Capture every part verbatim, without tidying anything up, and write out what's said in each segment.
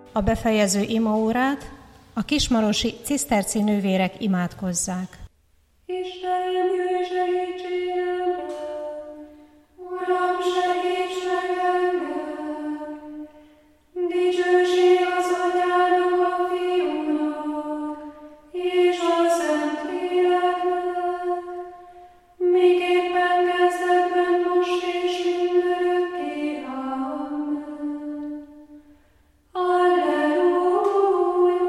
a befejező imaórát a kismarosi ciszterci nővérek imádkozzák. Istenem, jöjj segítségemre! Uram, segíts meg engem! Dicsőség az Atyának, a Fiúnak, és a Szentléleknek, miképpen kezdetben, most és mindörökké. Amen. Alleluja!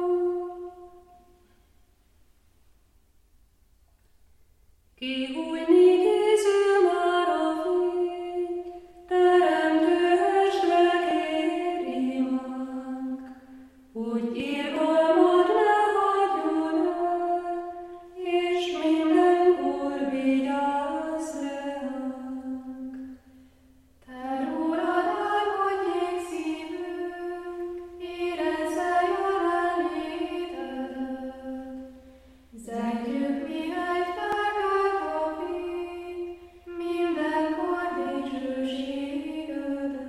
Kihújni készül már a fény, teremtő estre kér imánk, hogy irgalmad ne hagyjon el, és mindenkor vigyázz ránk. Te rólad álmodjék szívünk, érezze jelenlétedet, zengjük mihegy felkelt a fény, mindenkor dicsőségedet.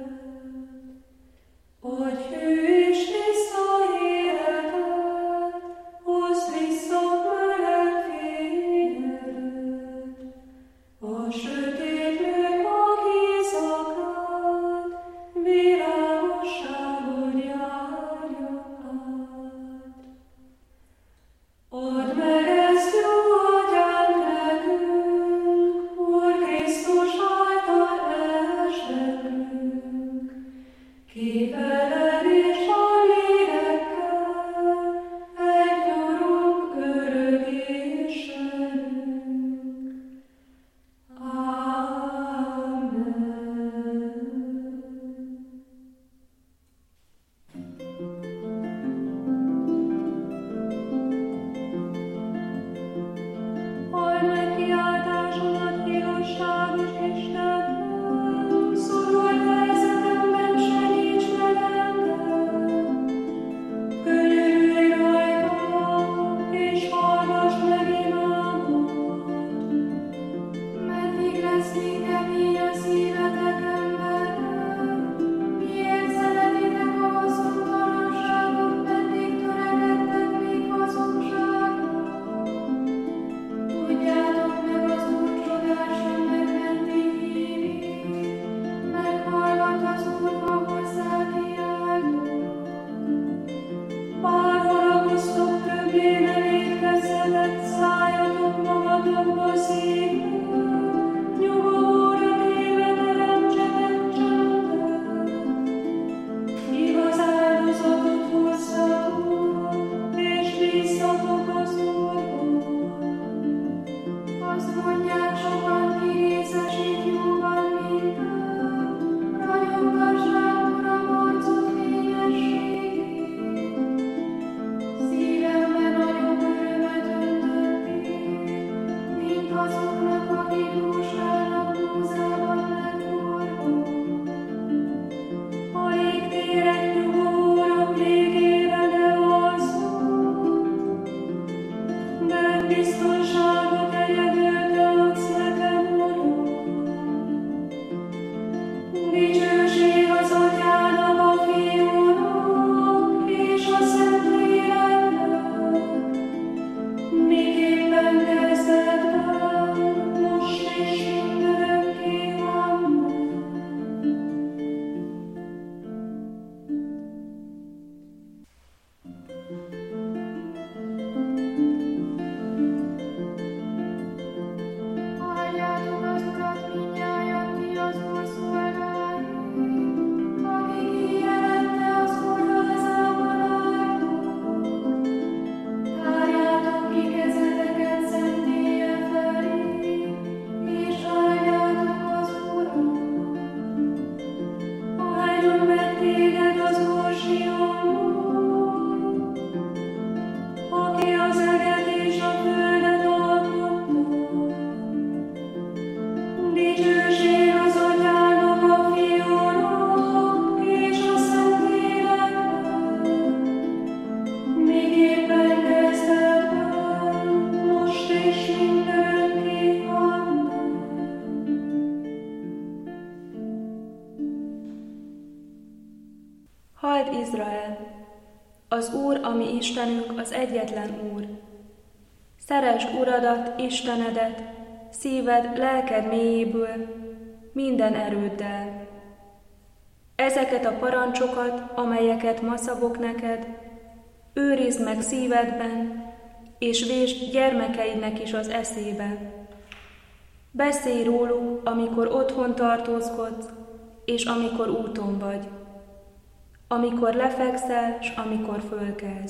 Adj hű és tiszta életet, hozd vissza meleg fényedet, a sötétlők mag éjszakát, világosságod járja át. Add meg ezt, jó Atyánk, nekünk, Úr Krisztus által esdekünk, ki veled és Izrael! Az Úr, ami Istenünk, az egyetlen Úr. Szeresd Uradat, Istenedet, szíved, lelked mélyéből, minden erőddel. Ezeket a parancsokat, amelyeket ma szabok neked, őrizd meg szívedben, és vésd gyermekeidnek is az eszébe. Beszélj róluk, amikor otthon tartózkodsz, és amikor úton vagy, amikor lefekszel, s amikor fölkelsz.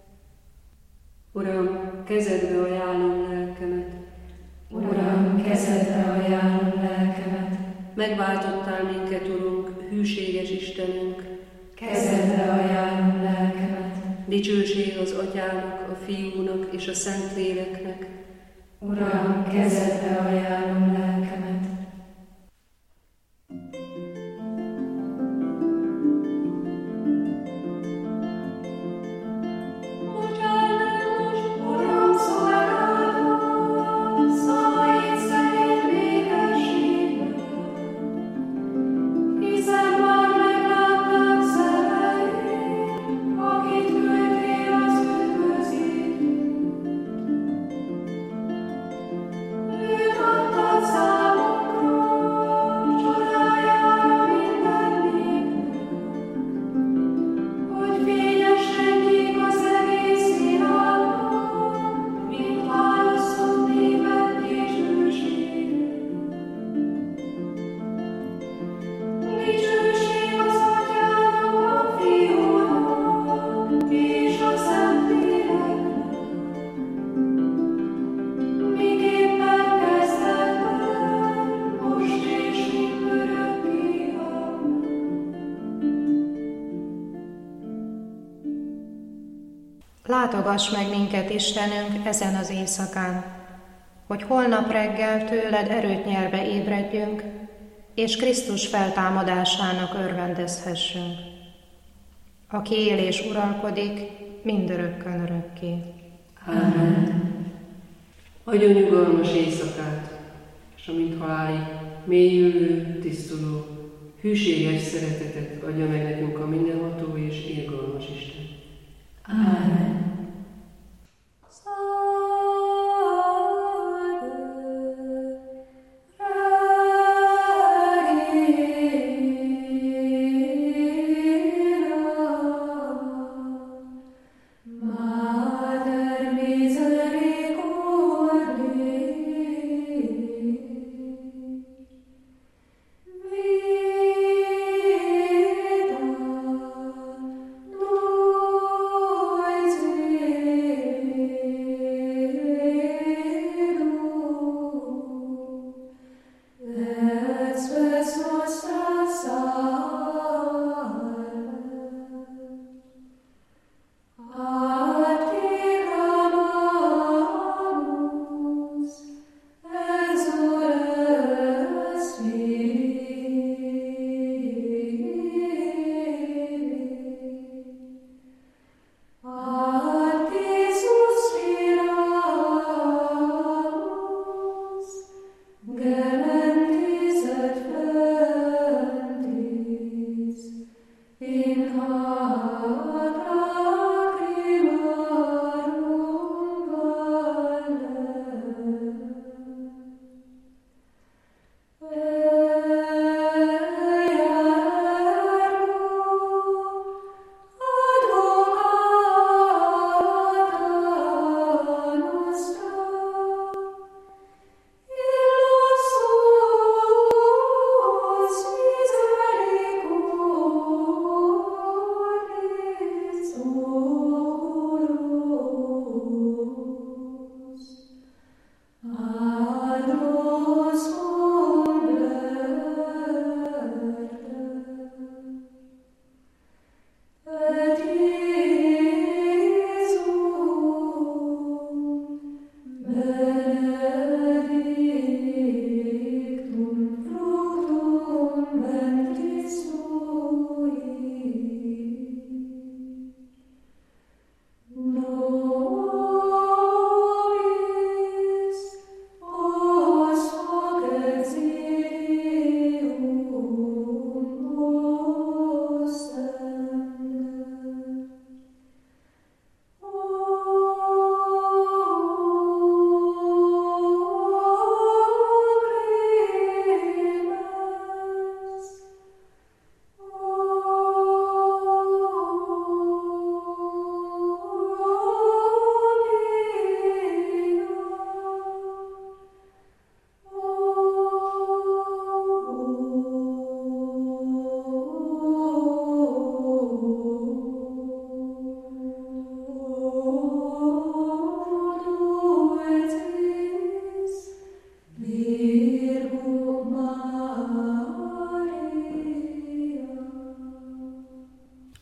Uram, kezedbe ajánlom lelkemet. Uram, kezedbe ajánlom lelkemet. Megváltottál minket, Urunk, hűséges Istenünk. Kezedbe ajánlom lelkemet. Dicsőség az Atyának, a Fiúnak és a Szentléleknek. Uram, kezedbe ajánlom lelkemet. Látogass meg minket, Istenünk, ezen az éjszakán, hogy holnap reggel tőled erőt nyerve ébredjünk, és Krisztus feltámadásának örvendezhessünk, aki él és uralkodik mindörökkön örökké. Amen. Adjon nyugalmas éjszakát, és amint halálig mélyülő, tisztuló, hűséges szeretetet adja meg nekünk a mindenható és irgalmas Isten. Amen. Vita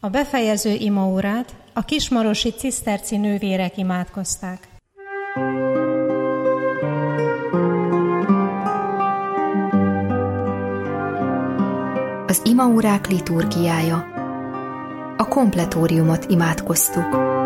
A befejező imaórát a kismarosi ciszterci nővérek imádkozták. Az imaórák liturgiája. A kompletóriumot imádkoztuk.